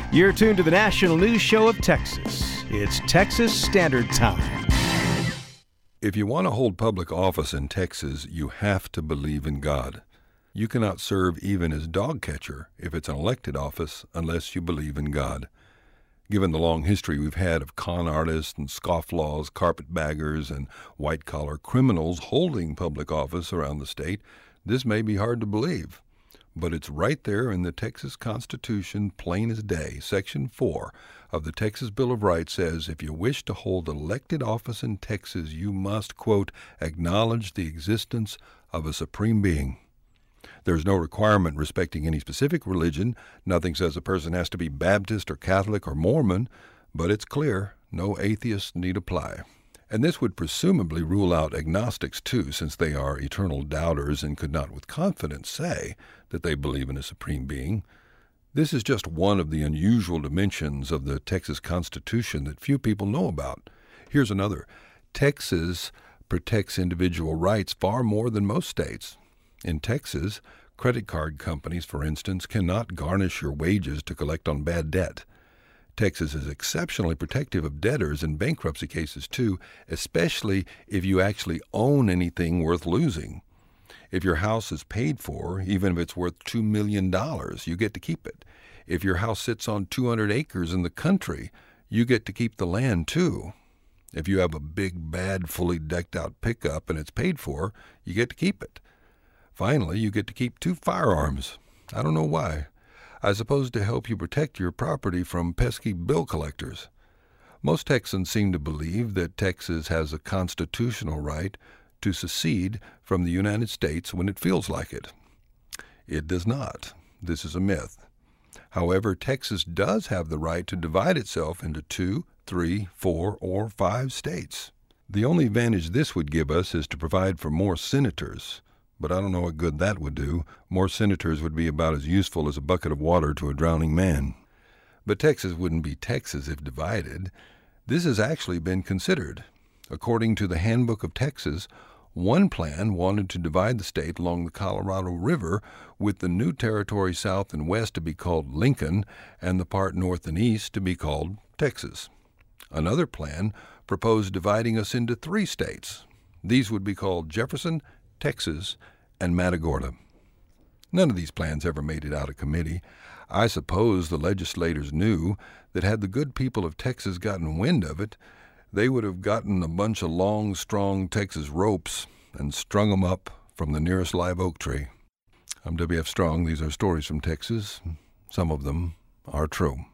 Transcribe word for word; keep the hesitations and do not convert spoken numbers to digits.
You're tuned to the national news show of Texas. It's Texas Standard Time. If you want to hold public office in Texas, you have to believe in God. You cannot serve even as dog catcher if it's an elected office unless you believe in God. Given the long history we've had of con artists and scofflaws, carpetbaggers, and white-collar criminals holding public office around the state, this may be hard to believe. But it's right there in the Texas Constitution, plain as day. Section four of the Texas Bill of Rights says, if you wish to hold elected office in Texas, you must, quote, acknowledge the existence of a supreme being. There's no requirement respecting any specific religion. Nothing says a person has to be Baptist or Catholic or Mormon, but it's clear no atheists need apply. And this would presumably rule out agnostics, too, since they are eternal doubters and could not with confidence say that they believe in a supreme being. This is just one of the unusual dimensions of the Texas Constitution that few people know about. Here's another. Texas protects individual rights far more than most states. In Texas, credit card companies, for instance, cannot garnish your wages to collect on bad debt. Texas is exceptionally protective of debtors in bankruptcy cases, too, especially if you actually own anything worth losing. If your house is paid for, even if it's worth two million dollars, you get to keep it. If your house sits on two hundred acres in the country, you get to keep the land, too. If you have a big, bad, fully decked-out pickup and it's paid for, you get to keep it. Finally, you get to keep two firearms. I don't know why. I suppose to help you protect your property from pesky bill collectors. Most Texans seem to believe that Texas has a constitutional right to secede from the United States when it feels like it. It does not. This is a myth. However, Texas does have the right to divide itself into two, three, four, or five states. The only advantage this would give us is to provide for more senators. But I don't know what good that would do. More senators would be about as useful as a bucket of water to a drowning man. But Texas wouldn't be Texas if divided. This has actually been considered. According to the Handbook of Texas, one plan wanted to divide the state along the Colorado River, with the new territory south and west to be called Lincoln and the part north and east to be called Texas. Another plan proposed dividing us into three states. These would be called Jefferson, Texas, and Matagorda. None of these plans ever made it out of committee. I suppose the legislators knew that had the good people of Texas gotten wind of it, they would have gotten a bunch of long, strong Texas ropes and strung them up from the nearest live oak tree. I'm W F Strong. These are stories from Texas. Some of them are true.